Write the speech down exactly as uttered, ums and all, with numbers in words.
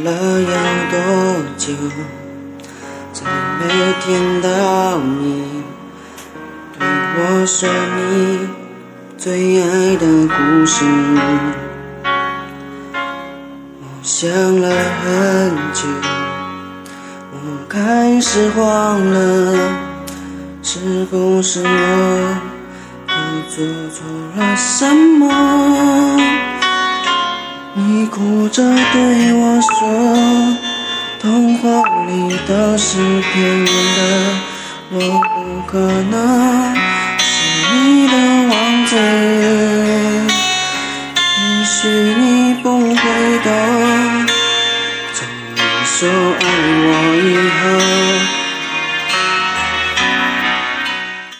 了要多久，才每天到你对我说你最爱的故事。我想了很久，我开始慌了，是不是我又做错了什么？你哭着对我说，童话里都是骗人的，我不可能是你的王子。也许你不会懂，从你说爱我以后，